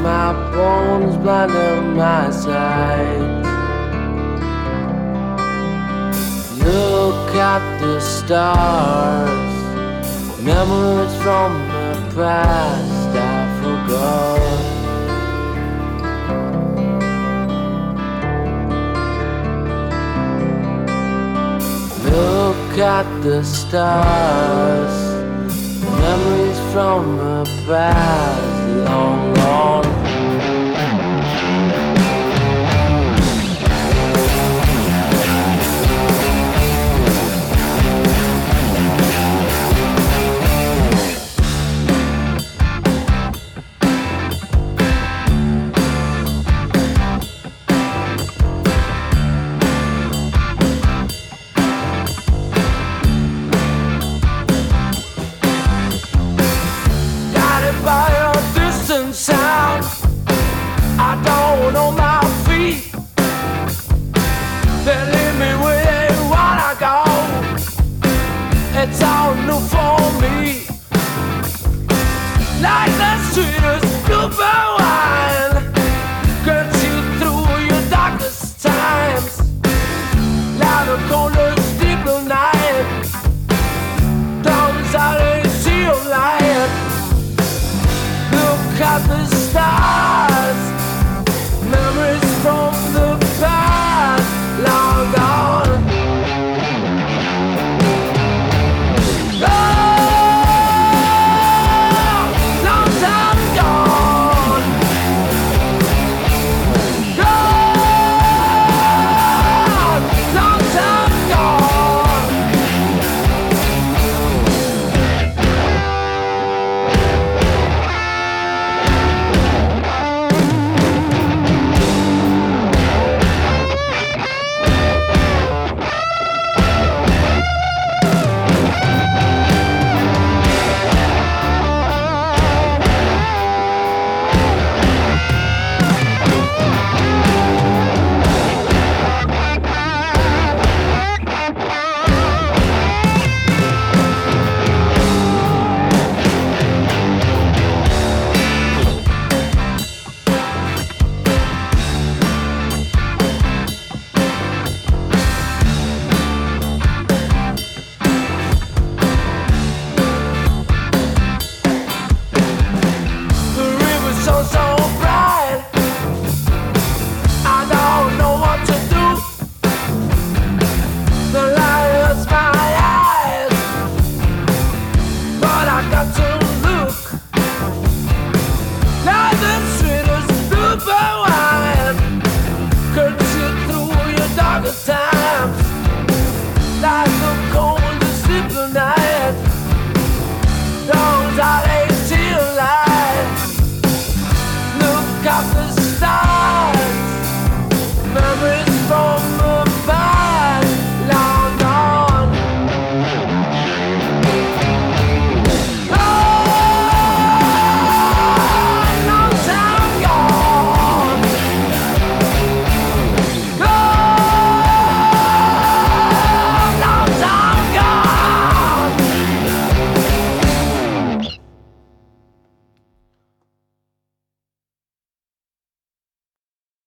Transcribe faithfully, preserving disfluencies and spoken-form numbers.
my bones, blinding my sight. Look at the stars, memories from the past I forgot. Look at the stars, memories from the past long gone. Sound, I don't know my feet. They leave me where they wanna go. It's all new for me. Like the sweetest bluebird wine, gets you through your darkest times. Like the coldest deep blue night, those are the sea of light. Look at the